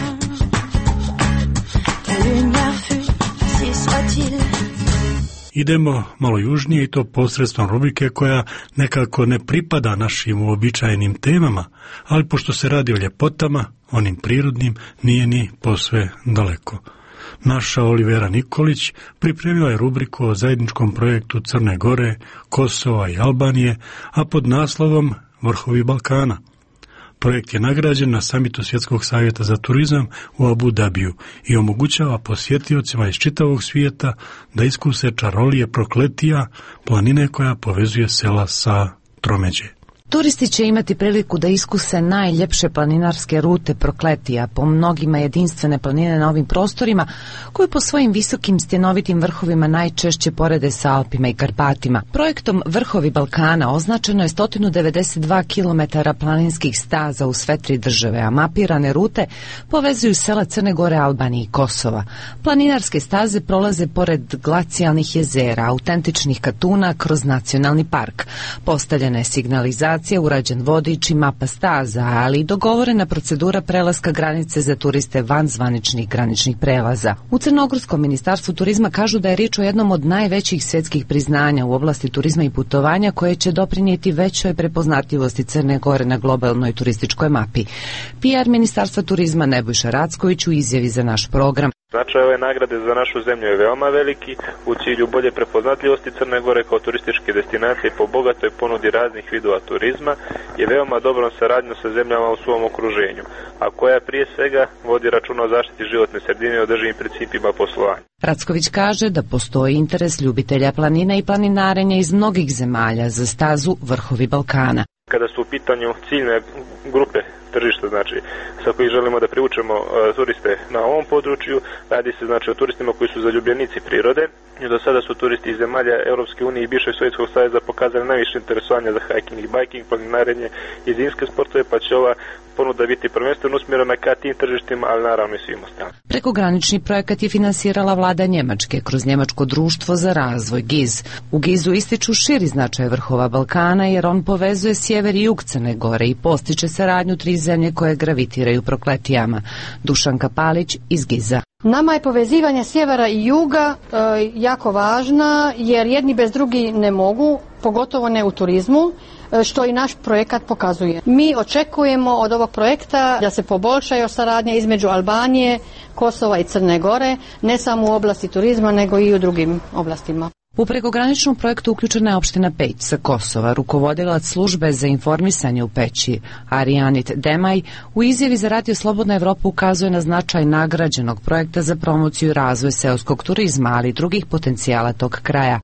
Ta lumière fut, si soit-il. Idemo malo južnije i to posredstvom rubrike koja nekako ne pripada našim uobičajenim temama, ali pošto se radi o ljepotama, onim prirodnim, nije ni posve daleko. Naša Olivera Nikolić pripremila je rubriku o zajedničkom projektu Crne Gore, Kosova i Albanije, a pod naslovom Vrhovi Balkana. Projekt je nagrađen na samitu Svjetskog savjeta za turizam u Abu Dabiju i omogućava posjetiocima iz čitavog svijeta da iskuse čarolije Prokletija, planine koja povezuje sela sa tromeđe. Turisti će imati priliku da iskuse najljepše planinarske rute Prokletija, po mnogima jedinstvene planine na ovim prostorima, koje po svojim visokim stjenovitim vrhovima najčešće porede sa Alpima i Karpatima. Projektom Vrhovi Balkana označeno je 192 km planinskih staza u sve tri države, a mapirane rute povezuju sela Crne Gore, Albanije i Kosova. Planinarske staze prolaze pored glacijalnih jezera, autentičnih katuna kroz nacionalni park. Postavljena je signalizacija, urađen vodič i mapa staza, ali i dogovorena procedura prelaska granice za turiste van zvaničnih graničnih prelaza. U Crnogorskom ministarstvu turizma kažu da je riječ o jednom od najvećih svjetskih priznanja u oblasti turizma i putovanja koje će doprinijeti većoj prepoznatljivosti Crne Gore na globalnoj turističkoj mapi. PR ministarstva turizma Nebojša Racković u izjavi za naš program. Značaj ove nagrade za našu zemlju je veoma veliki u cilju bolje prepoznatljivosti Crne Gore kao turističke destinacije po bogatoj ponudi raznih vidova turizma je veoma dobrom saradnjom sa zemljama u svom okruženju, a koja prije svega vodi računa o zaštiti životne sredine i održivim principima poslovanja. Racković kaže da postoji interes ljubitelja planina i planinarenja iz mnogih zemalja za stazu Vrhovi Balkana. Kada su u pitanju ciljne grupe tržišta, znači sa kojih želimo da privučemo turiste na ovom području. Radi se znači o turistima koji su zaljubljenici prirode. Do sada su turisti iz zemalja Europske unije i bivšeg Sovjetskog saveza pokazali najviše interesovanja za hiking i biking, planinarenje i zimske sportove, pa će ova ponuda biti prvenstveno usmjerena ka tim tržištima, ali naravno i svim ostalim. Prekogranični projekat je finansirala vlada Njemačke kroz Njemačko društvo za razvoj GIZ. U GIZ-u ističu širi značaj vrhova Balkana jer on povezuje sjever i jug Crne Gore i postiče saradnju 3 zemlje koje gravitiraju Prokletijama. Dušanka Palić iz GIZ-a. Nama je povezivanje sjevera i juga jako važna jer jedni bez drugi ne mogu, pogotovo ne u turizmu, što i naš projekat pokazuje. Mi očekujemo od ovog projekta da se poboljšaju saradnja između Albanije, Kosova i Crne Gore, ne samo u oblasti turizma nego i u drugim oblastima. U prekograničnom projektu uključena je opština Peć sa Kosova. Rukovodilac službe za informisanje u Peći, Arijanit Demaj, u izjavi za Radio Slobodna Evropa ukazuje na značaj nagrađenog projekta za promociju i razvoj seoskog turizma, ali i drugih potencijala tog kraja.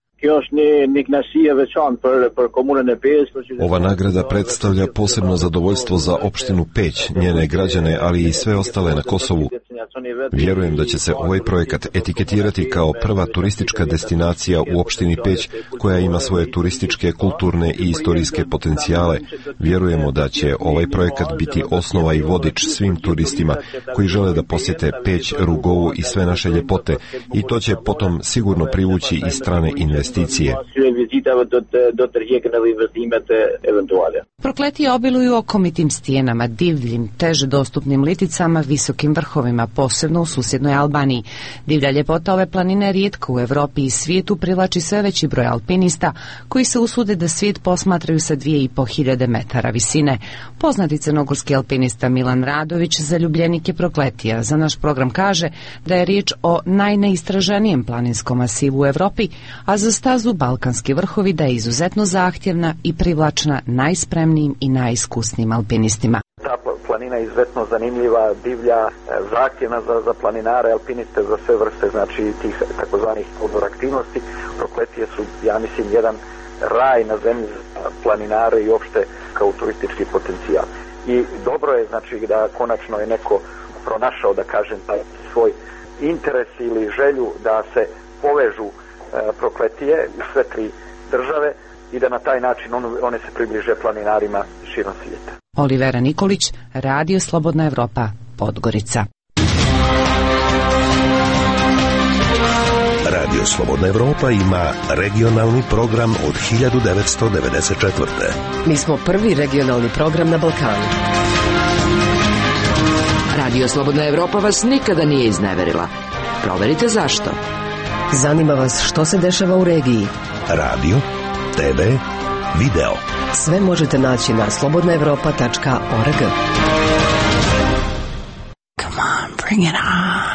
Ova nagrada predstavlja posebno zadovoljstvo za opštinu Peć, njene građane, ali i sve ostale na Kosovu. Vjerujem da će se ovaj projekat etiketirati kao prva turistička destinacija u opštini Peć koja ima svoje turističke, kulturne i istorijske potencijale. Vjerujemo da će ovaj projekat biti osnova i vodič svim turistima koji žele da posjete Peć, Rugovu i sve naše ljepote i to će potom sigurno privući i strane investicije. Prokletije obiluju okomitim stijenama, divljim, teže dostupnim liticama, visokim vrhovima, posebno u susjednoj Albaniji. Divlja ljepota ove planine rijetka u Evropi i svijetu privlači sve veći broj alpinista koji se usude da svijet posmatraju sa 2500 metara visine. Poznati crnogorski alpinista Milan Radović, zaljubljenik je Prokletija. Za naš program kaže da je riječ o najneistraženijem planinskom masivu u Evropi, a za stazu Balkanski vrhovi da je izuzetno zahtjevna i privlačna najspremnijim i najiskusnijim alpinistima. Ta planina je izuzetno zanimljiva, divlja, zahtjevna za planinare, alpiniste, za sve vrste, znači tih takozvanih outdoor aktivnosti. Prokletije su, ja mislim, jedan raj na zemlji za planinare i uopšte kao turistički potencijal. I dobro je, znači, da konačno je neko pronašao, da kažem, taj svoj interes ili želju da se povežu Prokletije u sve 3 države i da na taj način one se približe planinarima širom svijeta. Olivera Nikolić, Radio Slobodna Evropa, Podgorica. Radio Slobodna Evropa ima regionalni program od 1994. Mi smo prvi regionalni program na Balkanu. Radio Slobodna Evropa vas nikada nije izneverila. Proverite zašto. Zanima vas što se dešava u regiji. Radio, TV, video. Sve možete naći na slobodnaevropa.org. Come on, bring it on.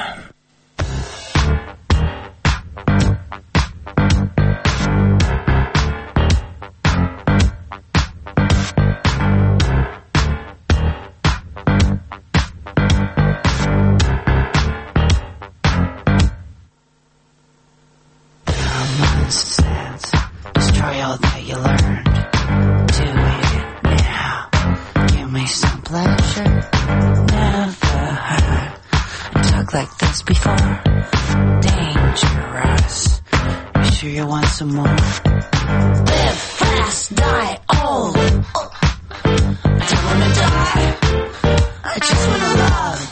Destroy all that you learned. Do it now. Give me some pleasure. Never heard a talk like this before. Dangerous. You sure you want some more? Live fast, die old. I don't wanna die. I just wanna love.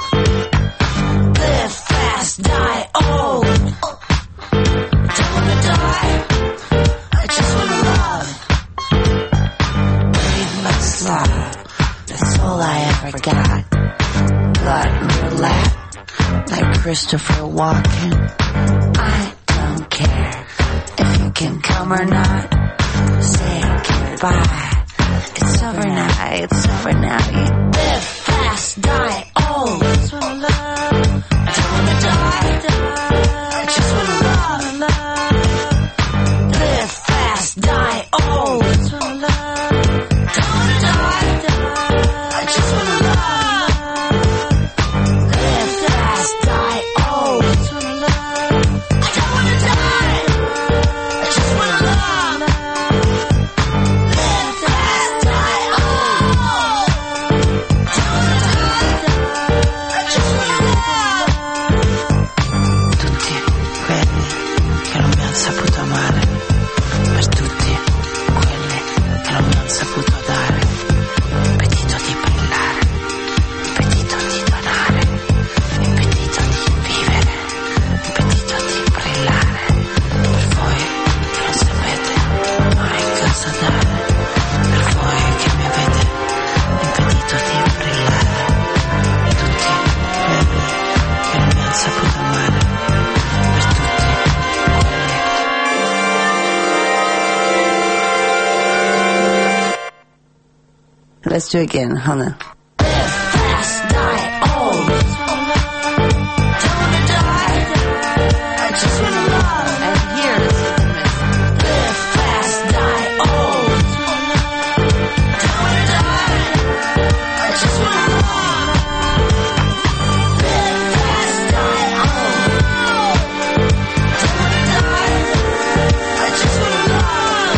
Live fast, die old. I don't wanna die. I just wanna love. Breathe much love. That's all I ever got. Blood roulette, like Christopher Walken. I don't care if you can come or not. Say goodbye. It's over now. It's over now. You live fast, die old. I just wanna love. I don't wanna die. I just wanna love. Live fast, die old. I just wanna love. Don't wanna die. I just wanna love. Live fast, die old. I just wanna love. I don't wanna die. I just wanna love. Live fast, die old. Let's do it again, Hannah. Live fast, die old. Don't wanna die. I just wanna love. And here is live fast, die old. Don't wanna die. I just wanna love. Live fast, die old. Don't wanna die. I just wanna love.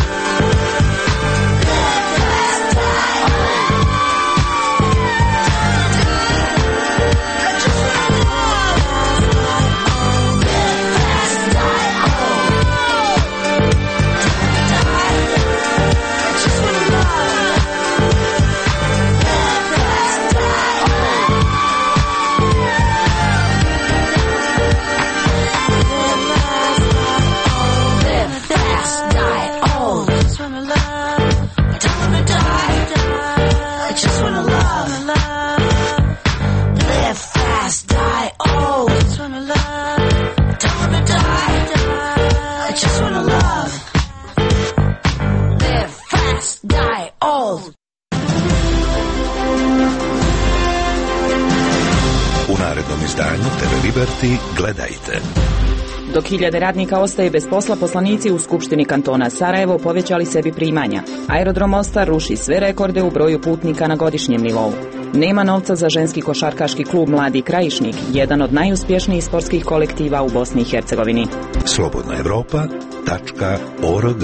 Live fast, die old. U narednom izdanju TV Liberty gledajte. Dok hiljade radnika ostaje bez posla, poslanici u Skupštini kantona Sarajevo povećali sebi primanja. Aerodrom Mostar ruši sve rekorde u broju putnika na godišnjem nivou. Nema novca za ženski košarkaški klub Mladi Krajišnik, jedan od najuspješnijih sportskih kolektiva u Bosni i Hercegovini. slobodnaevropa.org.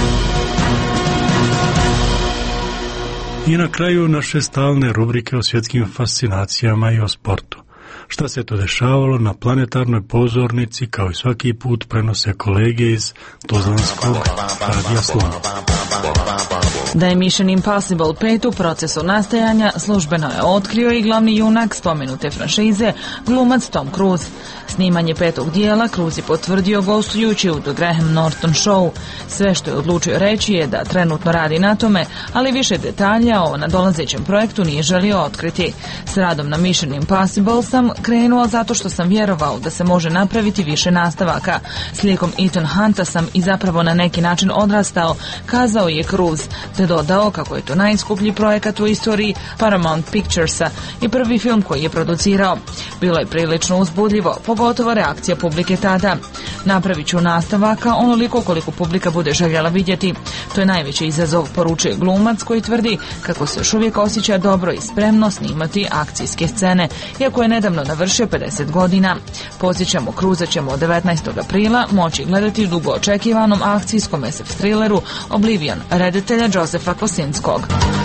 I na kraju naše stalne rubrike o svjetskim fascinacijama i o sportu. Šta se to dešavalo na planetarnoj pozornici, kao i svaki put prenose kolege iz Tuzlanskog radija Slon. Da je Mission Impossible 5 u procesu nastajanja službeno je otkrio i glavni junak spomenute franšize, glumac Tom Cruise. Snimanje 5. dijela Cruise je potvrdio gostujući u The Graham Norton Show. Sve što je odlučio reći je da trenutno radi na tome, ali više detalja o nadolazećem projektu nije želio otkriti. S radom na Mission Impossible sam krenuo zato što sam vjerovao da se može napraviti više nastavaka. S likom Ethan Hunta sam i zapravo na neki način odrastao, kazao je Cruise, te dodao kako je to najskuplji projekat u istoriji Paramount Picturesa i prvi film koji je producirao. Bilo je prilično uzbudljivo, pogotovo reakcija publike tada. Napravit ću nastavaka onoliko koliko publika bude željela vidjeti. To je najveći izazov, poručuje glumac koji tvrdi kako se još uvijek osjeća dobro i spremno snimati akcijske scene, iako je nedavno navršio 50 godina. Podsjećamo, Cruisa ćemo od 19. aprila moći gledati u dugo očekivanom akcijskom SF thrilleru Oblivion reditelja Josepha Kosinskog.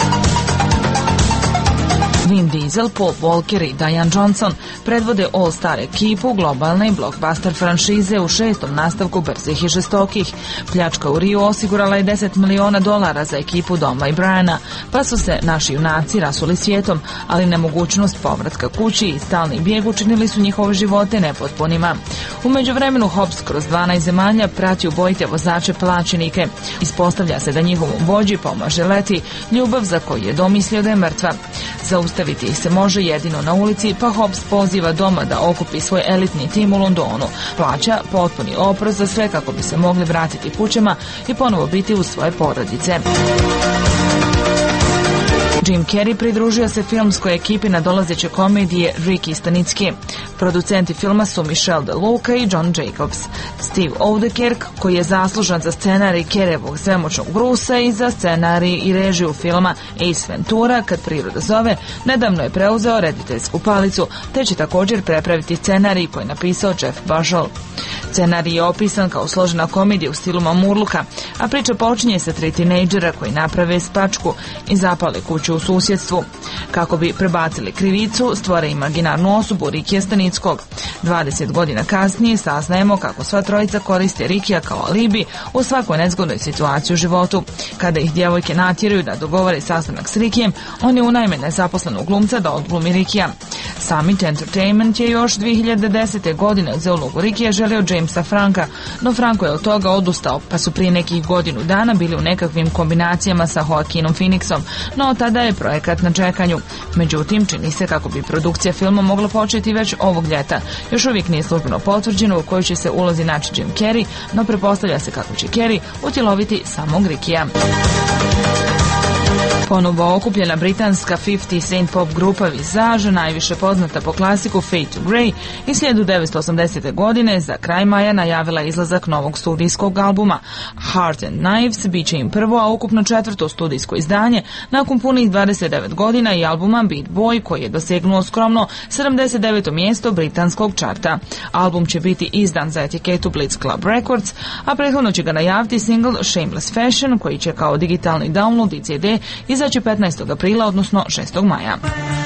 Vin Diesel, Paul Walker i Diane Johnson predvode All-Star ekipu globalne blockbuster franšize u 6. nastavku Brzih i žestokih. Pljačka u Riju osigurala je $10 miliona za ekipu Doma i Briana, pa su se naši junaci rasuli svijetom, ali nemogućnost povratka kući i stalni bijeg učinili su njihove živote nepotpunima. U međuvremenu Hobbs kroz 12 zemalja prati ubojite vozače plaćenike. Ispostavlja se da njihovom vođi pomaže Leti, ljubav za koju je domislio da je mrtva. Zaustaviti ih se može jedino na ulici, pa Hobbs poziva Doma da okupi svoj elitni tim u Londonu. Plaća potpuni oprost za sve kako bi se mogli vratiti kućama i ponovo biti uz svoje porodice. Jim Carrey pridružio se filmskoj ekipi nadolazeće komedije Ricky Stanitsky. Producenti filma su Michelle DeLuca i John Jacobs. Steve Odenkirk, koji je zaslužan za scenarij Carreyevog svemoćnog Brusa i za scenarij i režiju filma Ace Ventura, Kad priroda zove, nedavno je preuzeo rediteljsku palicu, te će također prepraviti scenarij koji je napisao Jeff Bushell. Scenarij je opisan kao složena komedija u stilu mamurluka, a priča počinje sa 3 tinejdžera koji naprave spačku i zapale kuću u susjedstvu. Kako bi prebacili krivicu, stvore imaginarnu osobu Rikija Stanickog. 20 godina kasnije saznajemo kako sva trojica koriste Rikija kao alibi u svakoj nezgodnoj situaciji u životu. Kada ih djevojke natjeraju da dogovore sastanak s Rikijem, on je unajme nezaposlenog glumca da odglumi Rikija. Summit Entertainment je još 2010. godine za ulogu Rikija želio Jamesa Franka, no Franko je od toga odustao, pa su prije nekih godinu dana bili u nekakvim kombinacijama sa Joaquinom Phoenixom, no tada je projekat na čekanju. Međutim, čini se kako bi produkcija filma mogla početi već ovog ljeta. Još uvijek nije službeno potvrđeno u kojoj će se ulozi naći Jim Carrey, no pretpostavlja se kako će Carrey utjeloviti samog Rikija. Ponovo okupljena britanska 50 Cent pop grupa Visage, najviše poznata po klasiku Fade to Grey, iz 1980. godine za kraj maja najavila izlazak novog studijskog albuma. Heart and Knives bit će im prvo, a ukupno četvrto studijsko izdanje nakon punih 29 godina i albuma Beat Boy, koji je dosegnuo skromno 79. mjesto britanskog čarta. Album će biti izdan za etiketu Blitz Club Records, a prethodno će ga najaviti single Shameless Fashion, koji će kao digitalni download i CD izaći 15. aprila, odnosno 6. maja.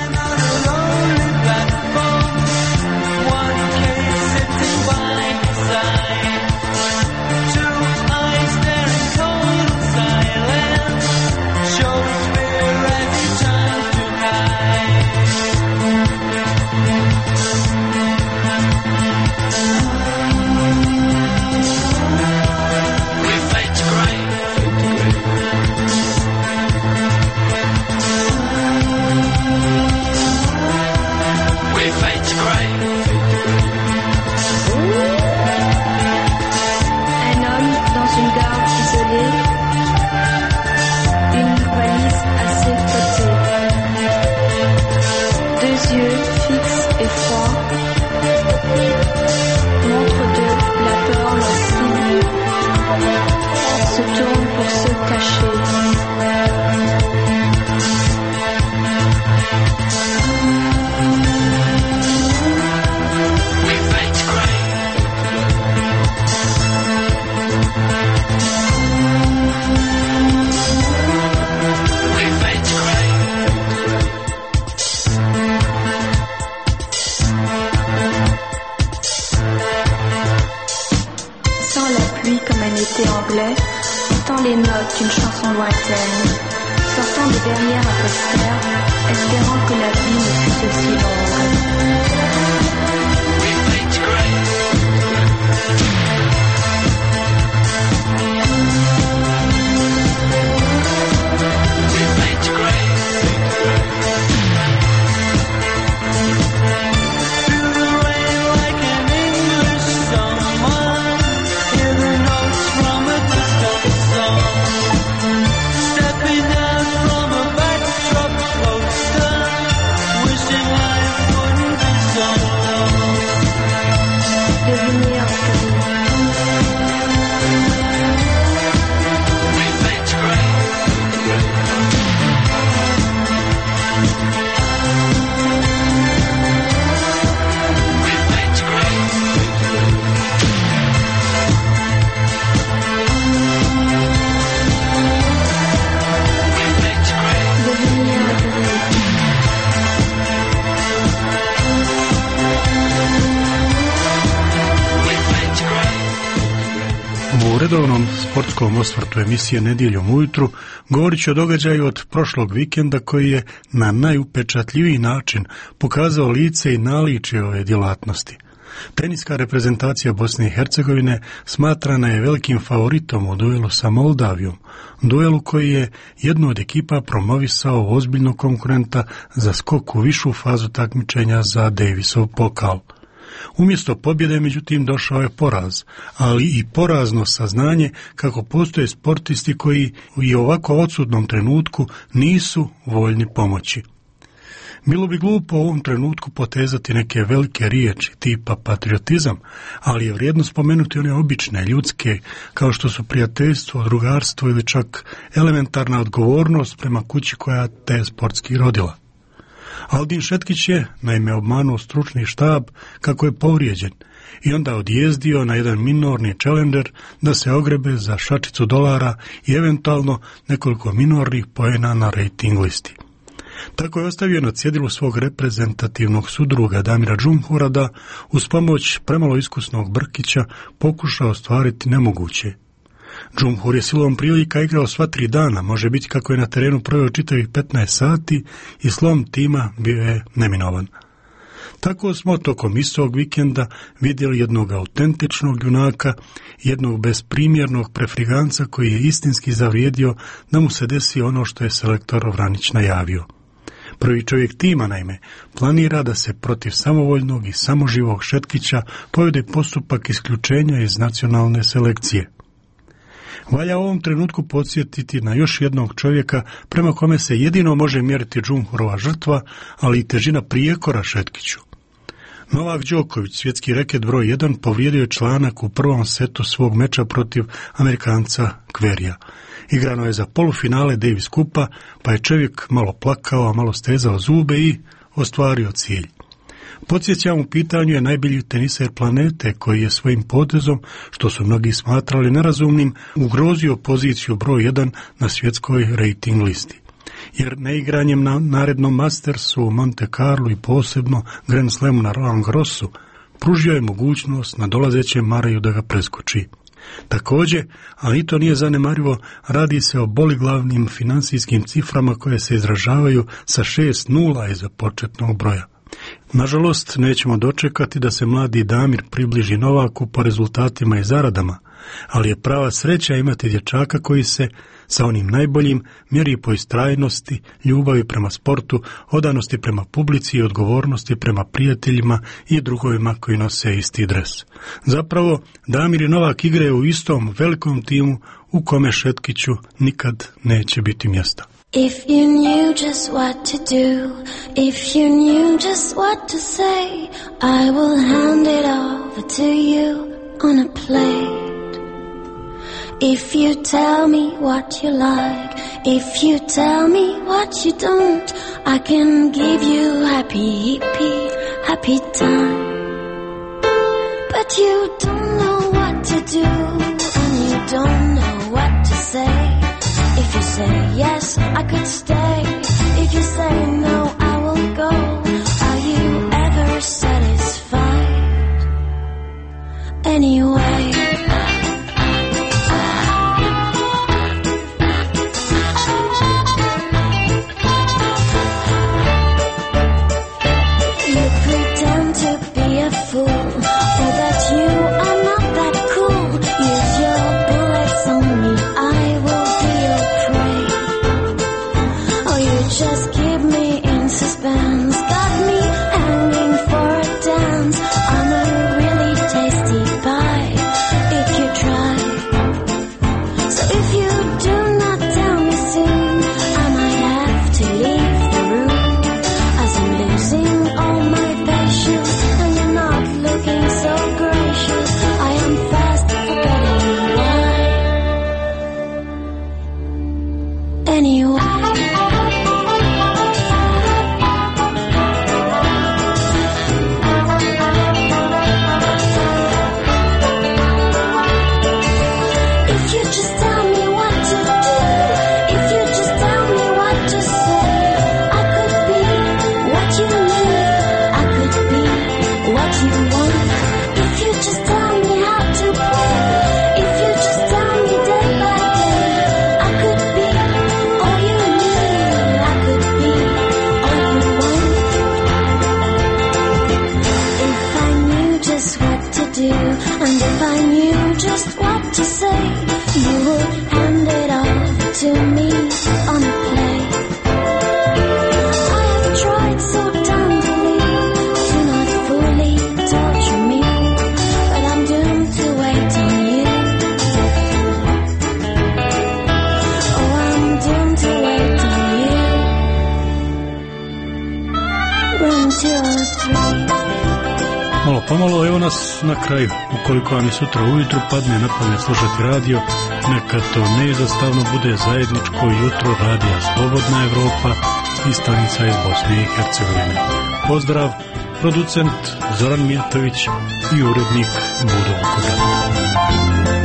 U redovnom sportskom osvrtu emisije Nedjeljom ujutru govorit ću o događaju od prošlog vikenda koji je na najupečatljiviji način pokazao lice i naličje ove djelatnosti. Teniska reprezentacija Bosne i Hercegovine smatrana je velikim favoritom u duelu sa Moldavijom, duelu koji je jednu od ekipa promovisao ozbiljnog konkurenta za skok u višu fazu takmičenja za Davisov pokal. Umjesto pobjede, međutim, došao je poraz, ali i porazno saznanje kako postoje sportisti koji i u ovako odsutnom trenutku nisu voljni pomoći. Bilo bi glupo u ovom trenutku potezati neke velike riječi tipa patriotizam, ali je vrijedno spomenuti one obične, ljudske, kao što su prijateljstvo, drugarstvo ili čak elementarna odgovornost prema kući koja te je sportski rodila. Aldin Šetkić je, naime, obmanuo stručni štab kako je povrijeđen i onda odjezdio na jedan minorni challenger da se ogrebe za šačicu dolara i eventualno nekoliko minornih poena na rating listi. Tako je ostavio na cjedilu svog reprezentativnog sudruga Damira Džumhura da, uz pomoć premalo iskusnog Brkića, pokuša ostvariti nemoguće. Džumhur je silom prilika igrao sva 3 dana, može biti kako je na terenu proveo čitavih 15 sati i slom tima bio je neminovan. Tako smo tokom istog vikenda vidjeli jednog autentičnog junaka, jednog besprimjernog prefriganca koji je istinski zavrijedio da mu se desi ono što je selektor Vranić najavio. Prvi čovjek tima, naime, planira da se protiv samovoljnog i samoživog Šetkića povede postupak isključenja iz nacionalne selekcije. Valja u ovom trenutku podsjetiti na još jednog čovjeka prema kome se jedino može mjeriti Džumhurova žrtva, ali i težina prijekora Šetkiću. Novak Đoković, svjetski reket broj 1, povrijedio je članak u prvom setu svog meča protiv Amerikanca Kverija. Igrano je za polufinale Davis Kupa, pa je čovjek malo plakao, a malo stezao zube i ostvario cilj. Podsjećam, u pitanju je najbolji teniser planete koji je svojim potezom, što su mnogi smatrali nerazumnim, ugrozio poziciju broj 1 na svjetskoj rating listi. Jer neigranjem na narednom Mastersu u Monte Carlo i posebno Grand Slamu na Roland Garrosu pružio je mogućnost nadolazećem Maraju da ga preskoči. Također, ali i to nije zanemarivo, radi se o boliglavnim financijskim ciframa koje se izražavaju sa 6 nula iza početnog broja. Nažalost, nećemo dočekati da se mladi Damir približi Novaku po rezultatima i zaradama, ali je prava sreća imati dječaka koji se sa onim najboljim mjeri po istrajnosti, ljubavi prema sportu, odanosti prema publici i odgovornosti prema prijateljima i drugovima koji nose isti dres. Zapravo, Damir i Novak igraju u istom velikom timu u kome Šetkiću nikad neće biti mjesta. If you knew just what to do, if you knew just what to say, I will hand it over to you on a plate. If you tell me what you like, if you tell me what you don't, I can give you happy time. But you don't know what to do, and you don't know what to say. If you say yes, I could stay. If you say no, I will go. Are you ever satisfied? Anyway, you pretend to be a fool, or that you are not that cool. Use your bullets on me, I will. Just keep me in suspense, got me hanging for a dance. I'm a really tasty pie, if you try. So if you do not tell me soon, I might have to leave the room, as I'm losing all my patience, and you're not looking so gracious. I am fast forgetting why. Anyway, and if I knew just what to say, you would hand it over to me on a plate. I have tried so tenderly to not fully torture me, but I'm doomed to wait on you. Oh, I'm doomed to wait on you. 1, 2, 3. Malo pomalo, evo nas na kraju. Ukoliko vam je sutra ujutru padne na pamet slušati radio, neka to neizostavno bude zajedničko jutro radija Slobodna Evropa i stanica iz Bosne i Hercegovine. Pozdrav, producent Zoran Mijatović i urednik Budo Vukovar.